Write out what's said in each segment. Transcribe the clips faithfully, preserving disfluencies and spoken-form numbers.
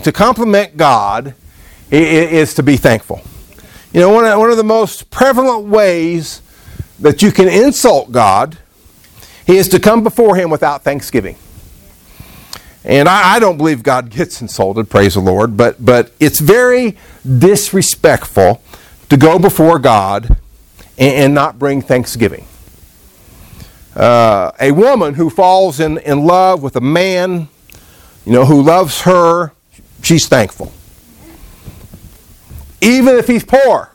to compliment God is to be thankful. You know, one of, one of the most prevalent ways that you can insult God is to come before Him without thanksgiving. And I, I don't believe God gets insulted, praise the Lord, but, but it's very disrespectful to go before God and, and not bring thanksgiving. Uh, a woman who falls in, in love with a man, you know, who loves her, she's thankful. Even if he's poor.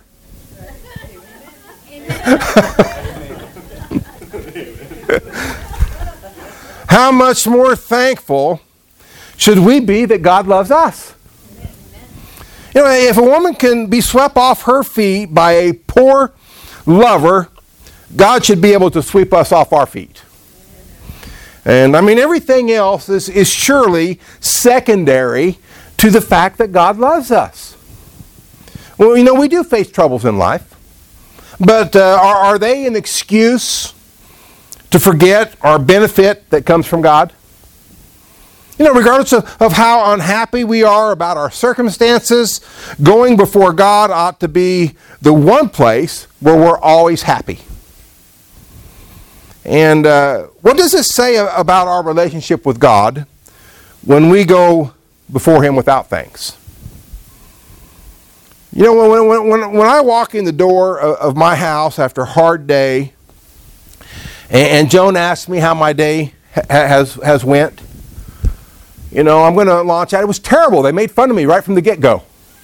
How much more thankful should we be that God loves us? You know, if a woman can be swept off her feet by a poor lover, God should be able to sweep us off our feet. And I mean, everything else is, is surely secondary to the fact that God loves us. Well, you know, we do face troubles in life, but uh, are, are they an excuse to forget our benefit that comes from God? You know, regardless of, of how unhappy we are about our circumstances, going before God ought to be the one place where we're always happy. And uh, what does this say about our relationship with God when we go before Him without thanks? You know, when, when, when, when I walk in the door of, of my house after a hard day, and, and Joan asks me how my day ha- has, has went, you know, I'm going to launch out. It was terrible. They made fun of me right from the get-go.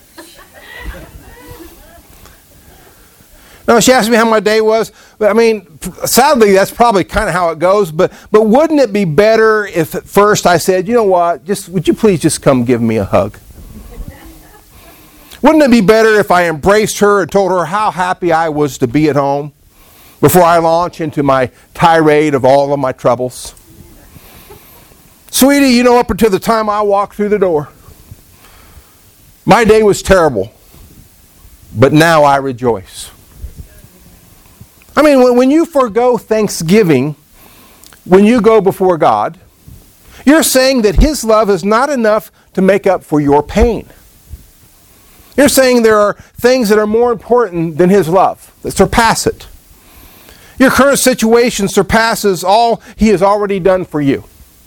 No, she asked me how my day was. But I mean, sadly, that's probably kind of how it goes. But but wouldn't it be better if at first I said, you know what, just would you please just come give me a hug? Wouldn't it be better if I embraced her and told her how happy I was to be at home before I launch into my tirade of all of my troubles? Sweetie, you know, up until the time I walked through the door, my day was terrible, but now I rejoice. I mean, when you forego thanksgiving, when you go before God, you're saying that His love is not enough to make up for your pain. You're saying there are things that are more important than His love, that surpass it. Your current situation surpasses all He has already done for you.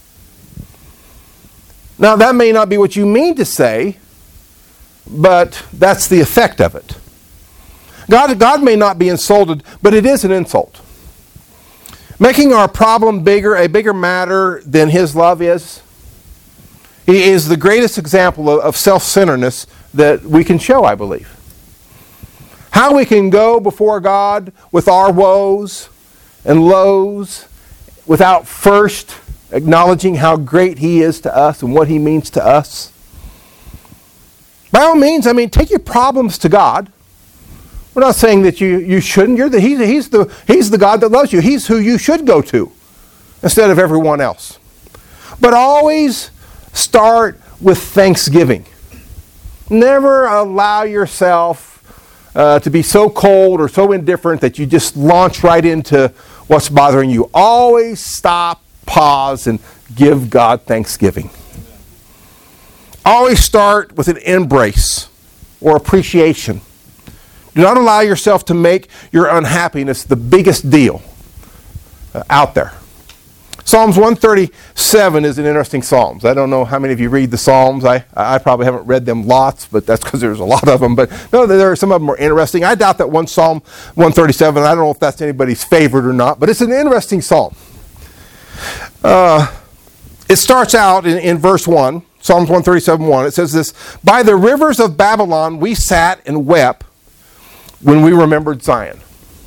Now, that may not be what you mean to say, but that's the effect of it. God, God may not be insulted, but it is an insult. Making our problem bigger, a bigger matter than His love is, He is the greatest example of, of self-centeredness that we can show, I believe. How we can go before God with our woes and lows without first acknowledging how great He is to us and what He means to us. By all means, I mean, take your problems to God. We're not saying that you, you shouldn't. You're the, he's, he's, the, he's the God that loves you. He's who you should go to instead of everyone else. But always start with thanksgiving. Never allow yourself uh, to be so cold or so indifferent that you just launch right into what's bothering you. Always stop, pause, and give God thanksgiving. Always start with an embrace or appreciation. Do not allow yourself to make your unhappiness the biggest deal uh, out there. Psalms one thirty-seven is an interesting psalm. I don't know how many of you read the Psalms. I, I probably haven't read them lots, but that's because there's a lot of them. But no, there are some of them are interesting. I doubt that one Psalm one thirty-seven, I don't know if that's anybody's favorite or not, but it's an interesting psalm. Uh, it starts out in, in verse one, Psalms one thirty-seven one. It says this, "By the rivers of Babylon we sat and wept when we remembered Zion."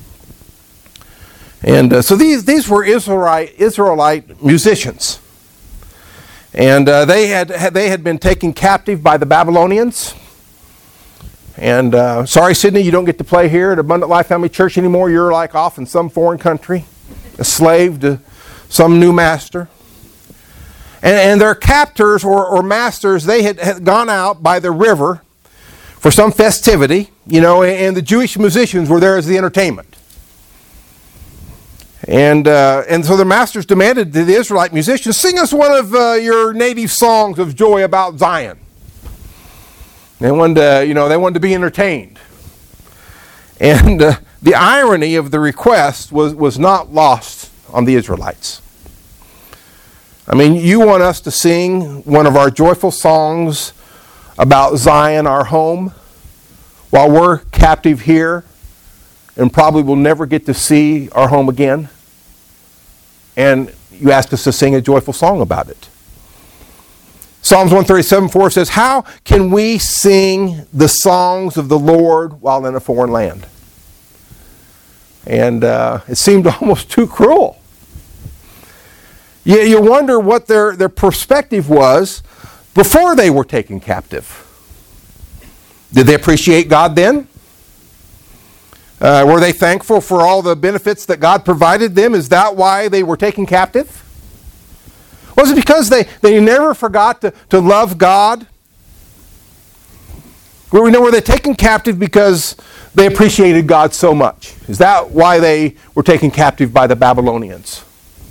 And uh, so these these were Israelite Israelite musicians, and uh, they had they had been taken captive by the Babylonians. And uh, sorry, Sydney, you don't get to play here at Abundant Life Family Church anymore. You're like off in some foreign country, a slave to some new master. And, and their captors or, or masters, they had, had gone out by the river for some festivity, you know, and the Jewish musicians were there as the entertainment. And uh, and so the masters demanded to the Israelite musicians, "Sing us one of uh, your native songs of joy about Zion." They wanted to, you know, they wanted to be entertained. And uh, the irony of the request was, was not lost on the Israelites. I mean, you want us to sing one of our joyful songs about Zion, our home, while we're captive here and probably will never get to see our home again. And you ask us to sing a joyful song about it. Psalms one thirty-seven four says, how can we sing the songs of the Lord while in a foreign land? And uh, it seemed almost too cruel. You, you wonder what their, their perspective was before they were taken captive. Did they appreciate God then? Uh, were they thankful for all the benefits that God provided them? Is that why they were taken captive? Was it because they, they never forgot to, to love God? Were, were they taken captive because they appreciated God so much? Is that why they were taken captive by the Babylonians?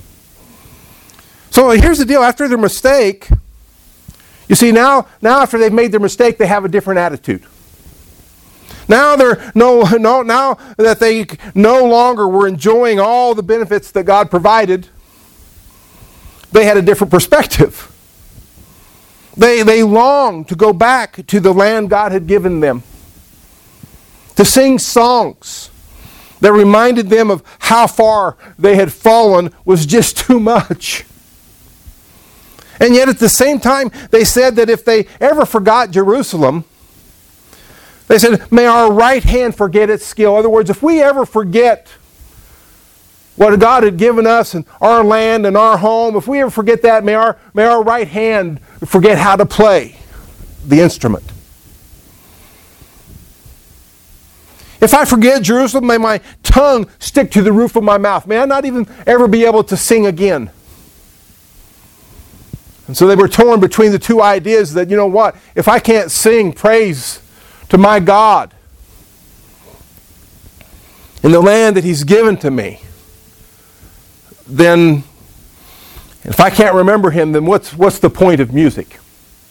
So here's the deal. After their mistake, you see, now, now after they've made their mistake, they have a different attitude. Now they're no, no, now that they no longer were enjoying all the benefits that God provided, they had a different perspective. They, they longed to go back to the land God had given them, to sing songs that reminded them of how far they had fallen was just too much. And yet at the same time, they said that if they ever forgot Jerusalem, they said, may our right hand forget its skill. In other words, if we ever forget what God had given us and our land and our home, if we ever forget that, may our, may our right hand forget how to play the instrument. If I forget Jerusalem, may my tongue stick to the roof of my mouth. May I not even ever be able to sing again. And so they were torn between the two ideas that, you know what, if I can't sing praise to my God in the land that He's given to me, then if I can't remember Him, then what's what's the point of music?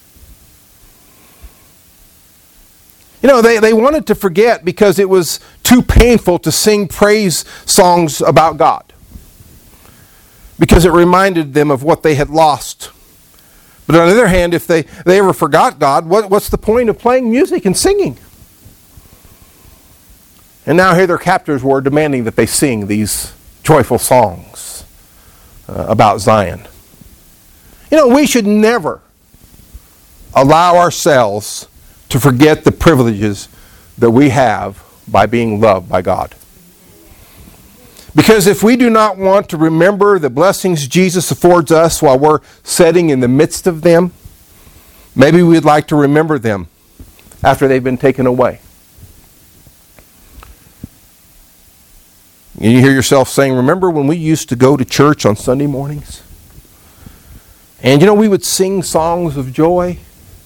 You know, they, they wanted to forget because it was too painful to sing praise songs about God, because it reminded them of what they had lost. But on the other hand, if they, they ever forgot God, what, what's the point of playing music and singing? And now here their captors were demanding that they sing these joyful songs uh, about Zion. You know, we should never allow ourselves to forget the privileges that we have by being loved by God. Because if we do not want to remember the blessings Jesus affords us while we're sitting in the midst of them, maybe we'd like to remember them after they've been taken away. And you hear yourself saying, remember when we used to go to church on Sunday mornings? And you know, we would sing songs of joy.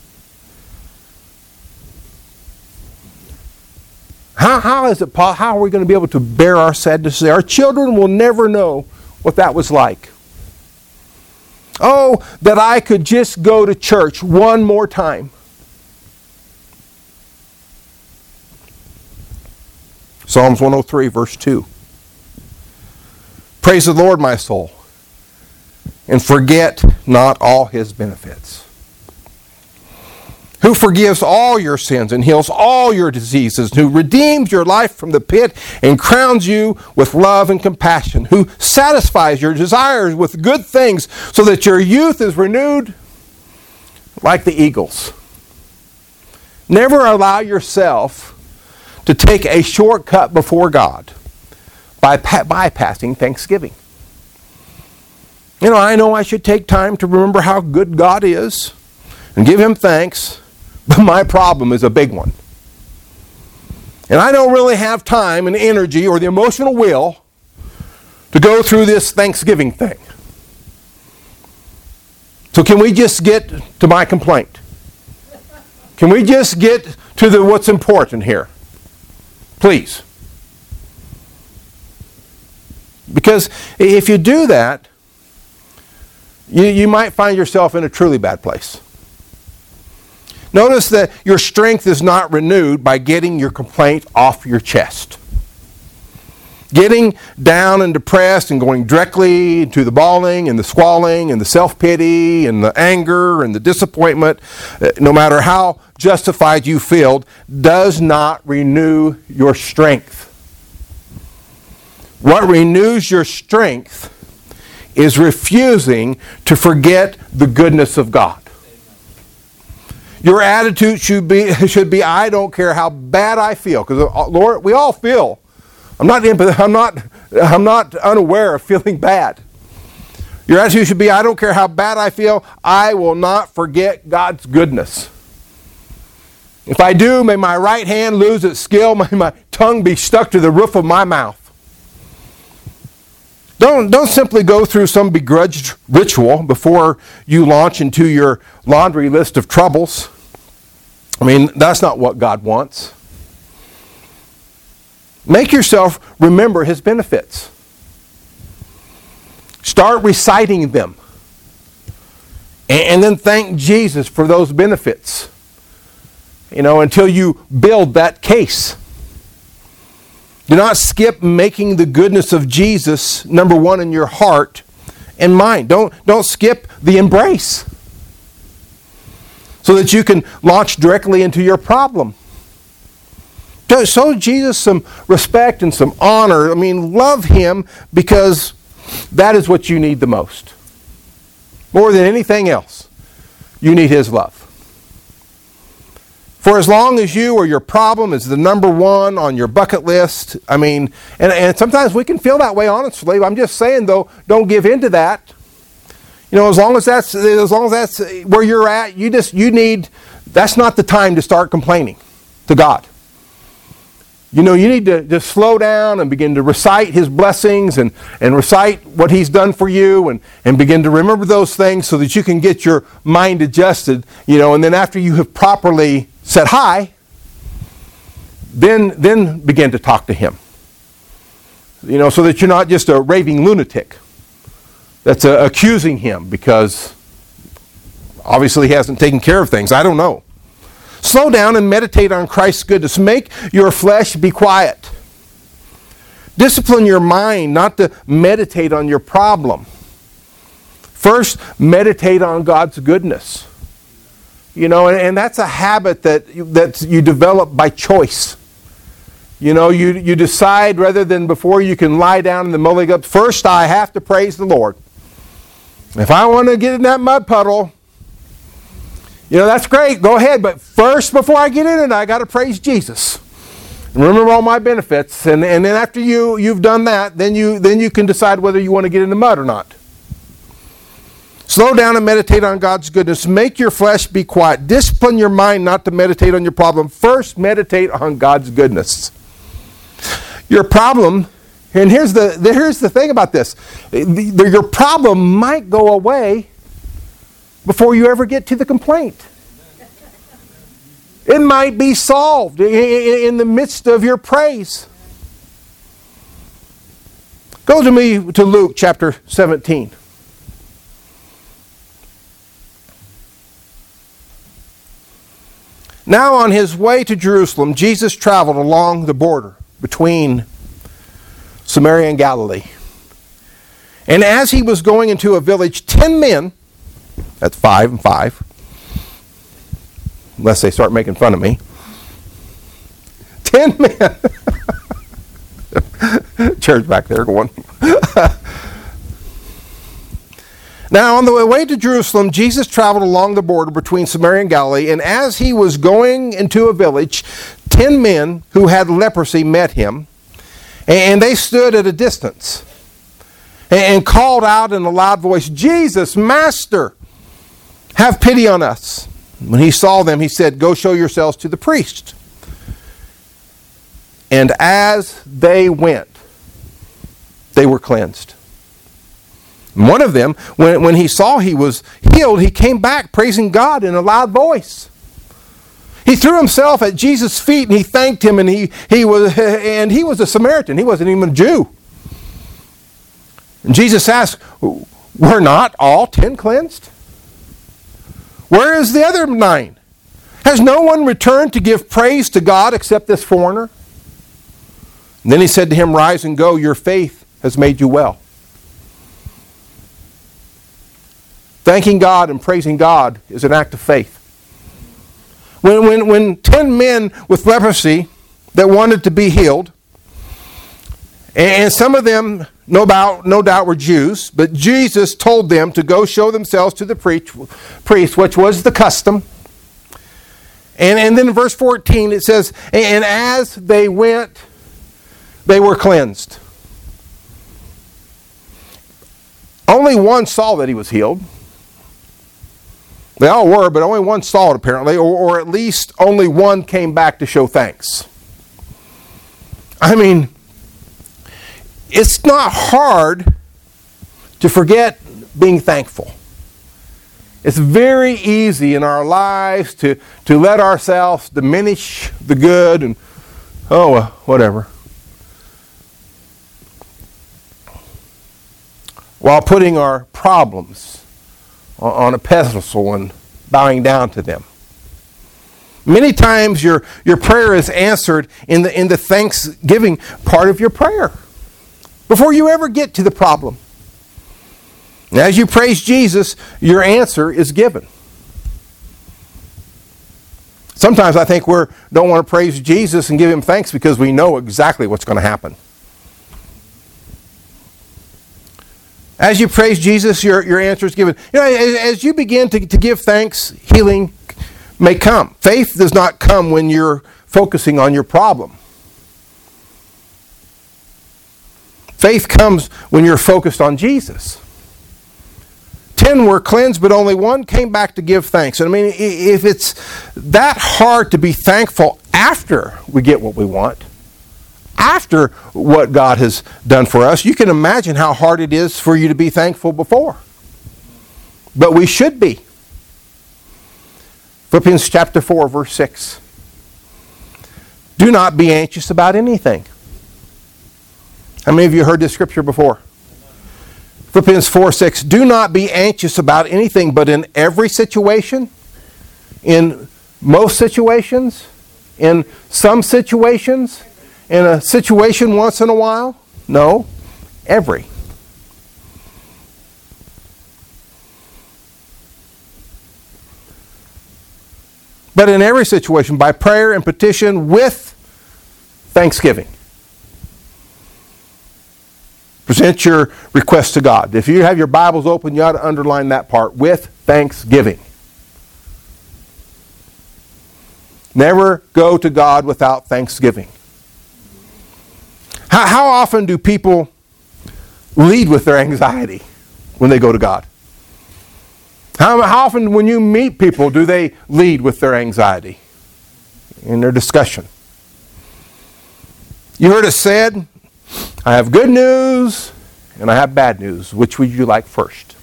How, how is it, Paul? How are we going to be able to bear our sadness? Our children will never know what that was like. Oh, that I could just go to church one more time. Psalms one oh three, verse two. Praise the Lord, my soul, and forget not all His benefits. Who forgives all your sins and heals all your diseases, who redeems your life from the pit and crowns you with love and compassion, who satisfies your desires with good things so that your youth is renewed like the eagles. Never allow yourself to take a shortcut before God by pa- bypassing Thanksgiving. You know, I know I should take time to remember how good God is and give Him thanks. But my problem is a big one. And I don't really have time and energy or the emotional will to go through this Thanksgiving thing. So can we just get to my complaint? Can we just get to the what's important here? Please. Because if you do that, you, you might find yourself in a truly bad place. Notice that your strength is not renewed by getting your complaint off your chest. Getting down and depressed and going directly to the bawling and the squalling and the self-pity and the anger and the disappointment, no matter how justified you feel, does not renew your strength. What renews your strength is refusing to forget the goodness of God. Your attitude should be, should be I don't care how bad I feel. Because, Lord, we all feel. I'm not, I'm, not, I'm not unaware of feeling bad. Your attitude should be, I don't care how bad I feel, I will not forget God's goodness. If I do, may my right hand lose its skill, may my tongue be stuck to the roof of my mouth. Don't, don't simply go through some begrudged ritual before you launch into your laundry list of troubles. I mean, that's not what God wants. Make yourself remember His benefits. Start reciting them. And then thank Jesus for those benefits. You know, until you build that case. Do not skip making the goodness of Jesus number one in your heart and mind. Don't, don't skip the embrace. So that you can launch directly into your problem. Show Jesus some respect and some honor. I mean, love Him because that is what you need the most. More than anything else, you need His love. For as long as you or your problem is the number one on your bucket list, I mean, and, and sometimes we can feel that way, honestly. I'm just saying, though, don't give in to that. You know, as long as that's as long as that's where you're at, you just you need. That's not the time to start complaining to God. You know, you need to just slow down and begin to recite His blessings and, and recite what He's done for you and, and begin to remember those things so that you can get your mind adjusted, you know, and then after you have properly said hi, then, then begin to talk to Him. You know, so that you're not just a raving lunatic that's uh, accusing Him because obviously He hasn't taken care of things. I don't know. Slow down and meditate on Christ's goodness. Make your flesh be quiet. Discipline your mind not to meditate on your problem. First, meditate on God's goodness. You know, and, and that's a habit that you, that you develop by choice. You know, you, you decide rather than before you can lie down in the mulling up, first I have to praise the Lord. If I want to get in that mud puddle, you know, that's great. Go ahead. But first, before I get in it, I got to praise Jesus. And remember all my benefits. And, and then after you, you've done that, then you, then you can decide whether you want to get in the mud or not. Slow down and meditate on God's goodness. Make your flesh be quiet. Discipline your mind not to meditate on your problem. First, meditate on God's goodness. Your problem, and here's the, here's the thing about this. Your problem might go away before you ever get to the complaint. It might be solved in the midst of your praise. Go to me to Luke chapter seventeen. Now on His way to Jerusalem, Jesus traveled along the border between Samaria and Galilee. And as He was going into a village, ten men, that's five and five, unless they start making fun of me, ten men, church back there going, Now, on the way to Jerusalem, Jesus traveled along the border between Samaria and Galilee, and as He was going into a village, ten men who had leprosy met Him, and they stood at a distance and called out in a loud voice, Jesus, Master, have pity on us. When He saw them, He said, Go show yourselves to the priest. And as they went, they were cleansed. One of them, when, when he saw he was healed, he came back praising God in a loud voice. He threw himself at Jesus' feet and he thanked Him, and he, he was and he was a Samaritan. He wasn't even a Jew. And Jesus asked, Were not all ten cleansed? Where is the other nine? Has no one returned to give praise to God except this foreigner? And then he said to him, rise and go, your faith has made you well. Thanking God and praising God is an act of faith. When, when, when ten men with leprosy that wanted to be healed, and some of them, no doubt, no doubt were Jews, but Jesus told them to go show themselves to the priest, which was the custom. And, and then in verse fourteen it says, and as they went, they were cleansed. Only one saw that he was healed. They all were, but only one saw it apparently, or, or at least only one came back to show thanks. I mean, it's not hard to forget being thankful. It's very easy in our lives to, to let ourselves diminish the good and, oh, well, whatever. While putting our problems on a pedestal and bowing down to them. Many times your, your prayer is answered in the, in the thanksgiving part of your prayer, before you ever get to the problem. And as you praise Jesus, your answer is given. Sometimes I think we don't want to praise Jesus and give him thanks because we know exactly what's going to happen. As you praise Jesus, your, your answer is given. You know, as, as you begin to, to give thanks, healing may come. Faith does not come when you're focusing on your problem. Faith comes when you're focused on Jesus. Ten were cleansed, but only one came back to give thanks. And I mean, if it's that hard to be thankful after we get what we want, after what God has done for us, you can imagine how hard it is for you to be thankful before. But we should be. Philippians chapter four, verse six. Do not be anxious about anything. How many of you heard this scripture before? Philippians four, six. Do not be anxious about anything, but in every situation, in most situations, in some situations, in a situation once in a while? No, every. But in every situation, by prayer and petition with thanksgiving. Present your request to God. If you have your Bibles open, you ought to underline that part, with thanksgiving. Never go to God without thanksgiving. How, how often do people lead with their anxiety when they go to God? How, how often when you meet people do they lead with their anxiety in their discussion? You heard it said, I have good news and I have bad news. Which would you like first?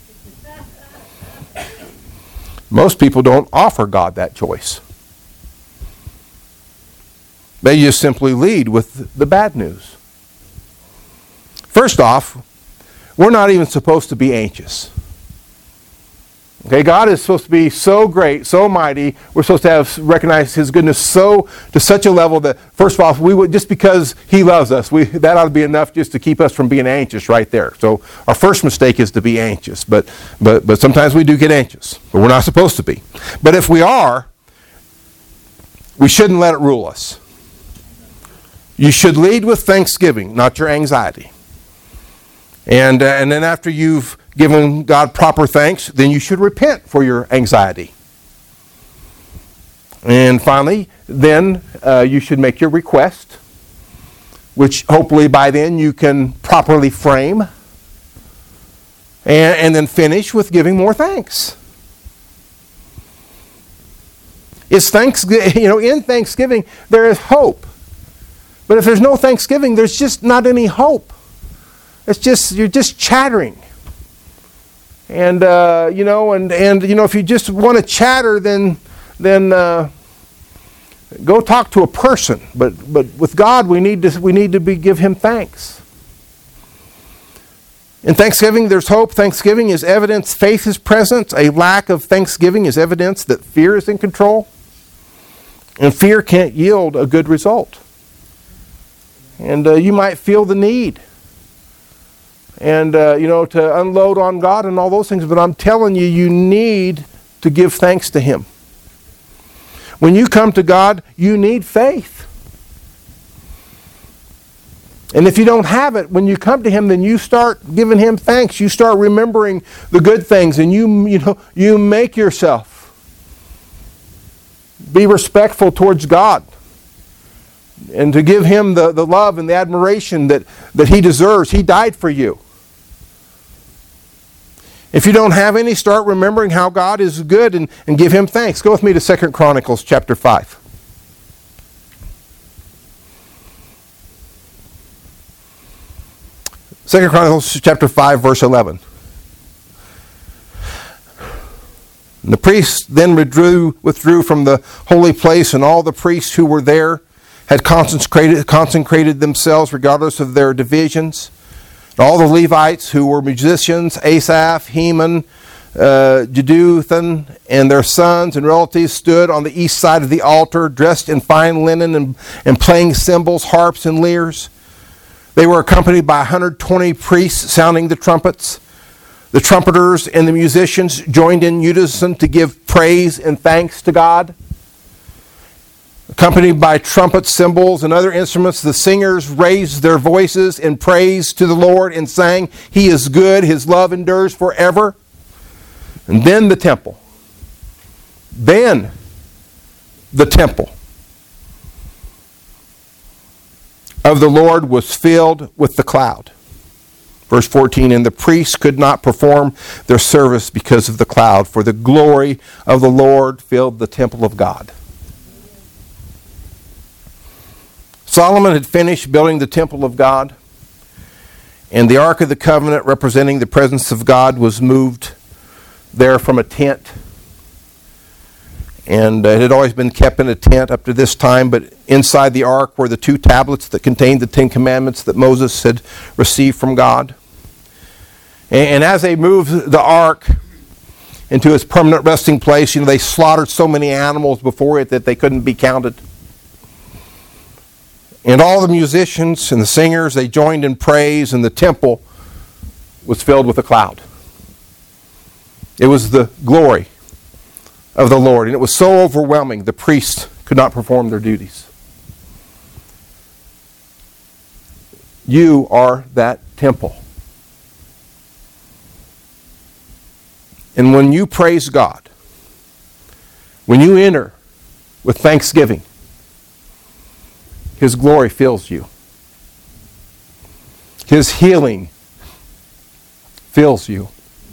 Most people don't offer God that choice. They just simply lead with the bad news. First off, we're not even supposed to be anxious. Okay, God is supposed to be so great, so mighty. We're supposed to have recognized his goodness so to such a level that, first of all, we would, just because he loves us, we, that ought to be enough just to keep us from being anxious right there. So our first mistake is to be anxious, but but but sometimes we do get anxious, but we're not supposed to be. But if we are, we shouldn't let it rule us. You should lead with thanksgiving, not your anxiety. And uh, and then after you've given God proper thanks, then you should repent for your anxiety. And finally, then uh, you should make your request, which hopefully by then you can properly frame, and, and then finish with giving more thanks. It's thanksgiving, you know, in Thanksgiving there is hope. But if there's no thanksgiving, there's just not any hope. It's just, you're just chattering. And, uh, you know, and, and, you know, if you just want to chatter, then, then uh, go talk to a person. But, but with God, we need to, we need to be, give him thanks. In thanksgiving, there's hope. Thanksgiving is evidence faith is present. A lack of thanksgiving is evidence that fear is in control. And fear can't yield a good result. And uh, you might feel the need. And, uh, you know, to unload on God and all those things. But I'm telling you, you need to give thanks to Him. When you come to God, you need faith. And if you don't have it, when you come to Him, then you start giving Him thanks. You start remembering the good things, and you, you know, you make yourself be respectful towards God, and to give Him the, the love and the admiration that, that He deserves. He died for you. If you don't have any, start remembering how God is good and, and give Him thanks. Go with me to Second Chronicles chapter five. Second Chronicles chapter five, verse eleven. And the priests then withdrew, withdrew from the holy place, and all the priests who were there had consecrated, consecrated themselves regardless of their divisions. And all the Levites who were musicians, Asaph, Heman, uh, Jeduthun, and their sons and relatives stood on the east side of the altar, dressed in fine linen and, and playing cymbals, harps, and lyres. They were accompanied by one hundred twenty priests sounding the trumpets. The trumpeters and the musicians joined in unison to give praise and thanks to God. Accompanied by trumpets, cymbals, and other instruments, the singers raised their voices in praise to the Lord and sang, "He is good, His love endures forever." And then the temple. Then the temple of the Lord was filled with the cloud. Verse fourteen, and the priests could not perform their service because of the cloud, for the glory of the Lord filled the temple of God. Solomon had finished building the temple of God, and the Ark of the Covenant, representing the presence of God, was moved there from a tent. And it had always been kept in a tent up to this time, but inside the ark were the two tablets that contained the Ten Commandments that Moses had received from God. And as they moved the ark into its permanent resting place, you know, they slaughtered so many animals before it that they couldn't be counted. And all the musicians and the singers, they joined in praise, and the temple was filled with a cloud. It was the glory of the Lord, and it was so overwhelming the priests could not perform their duties. You are that temple. And when you praise God, when you enter with thanksgiving, His glory fills you. His healing fills you.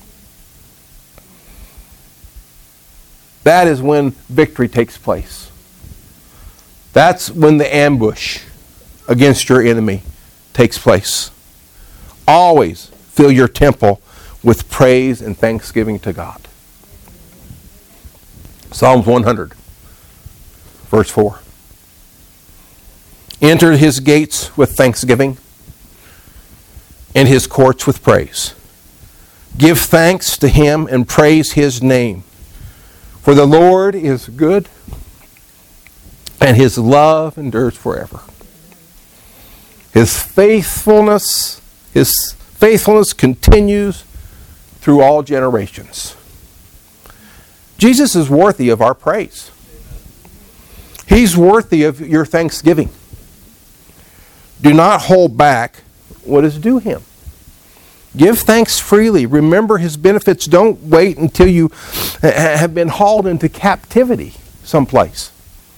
That is when victory takes place. That's when the ambush against your enemy takes place. Always fill your temple with praise and thanksgiving to God. Psalms one hundred, verse four. Enter His gates with thanksgiving and His courts with praise. Give thanks to Him and praise His name. For the Lord is good, and His love endures forever. His faithfulness, His faithfulness continues through all generations. Jesus is worthy of our praise. He's worthy of your thanksgiving. Do not hold back what is due Him. Give thanks freely. Remember His benefits. Don't wait until you have been hauled into captivity someplace.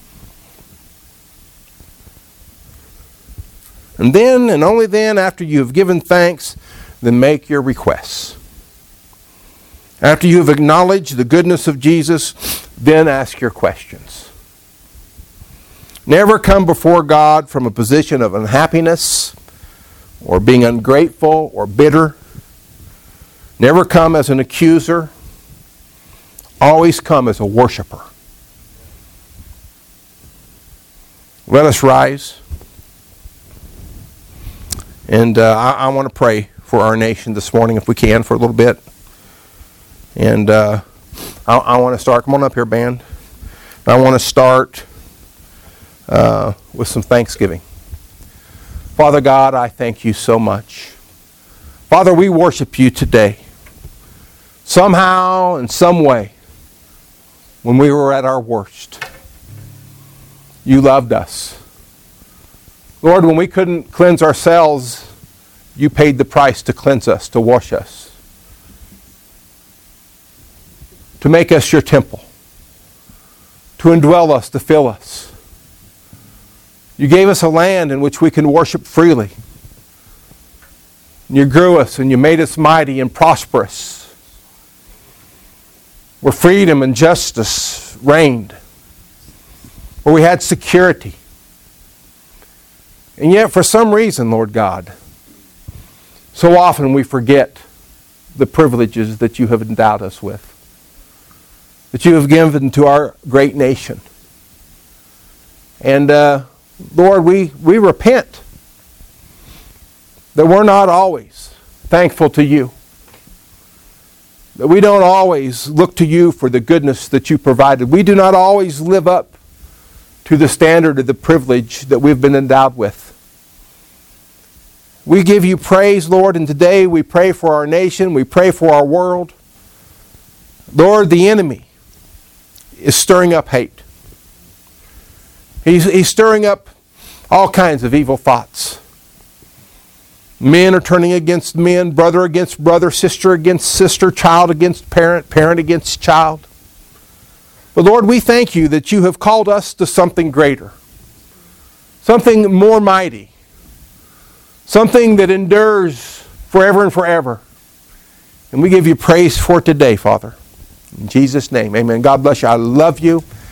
And then, and only then, after you have given thanks, then make your requests. After you have acknowledged the goodness of Jesus, then ask your questions. Never come before God from a position of unhappiness or being ungrateful or bitter. Never come as an accuser. Always come as a worshiper. Let us rise. And uh, I, I want to pray for our nation this morning, if we can, for a little bit. And uh, I, I want to start. Come on up here, band. I want to start uh, with some thanksgiving. Father God, I thank you so much. Father, we worship you today. Somehow, in some way, when we were at our worst, you loved us. Lord, when we couldn't cleanse ourselves, you paid the price to cleanse us, to wash us, to make us your temple, to indwell us, to fill us. You gave us a land in which we can worship freely. You grew us and you made us mighty and prosperous, where freedom and justice reigned, where we had security. And yet, for some reason, Lord God, so often we forget the privileges that you have endowed us with, that you have given to our great nation. And uh, Lord, we, we repent that we're not always thankful to you, that we don't always look to you for the goodness that you provided. We do not always live up to the standard of the privilege that we've been endowed with. We give you praise, Lord, and today we pray for our nation, we pray for our world. Lord, the enemy is stirring up hate. He's, he's stirring up all kinds of evil thoughts. Men are turning against men, brother against brother, sister against sister, child against parent, parent against child. But Lord, we thank you that you have called us to something greater, something more mighty, something that endures forever and forever. And we give you praise for today, Father. In Jesus' name, amen. God bless you. I love you.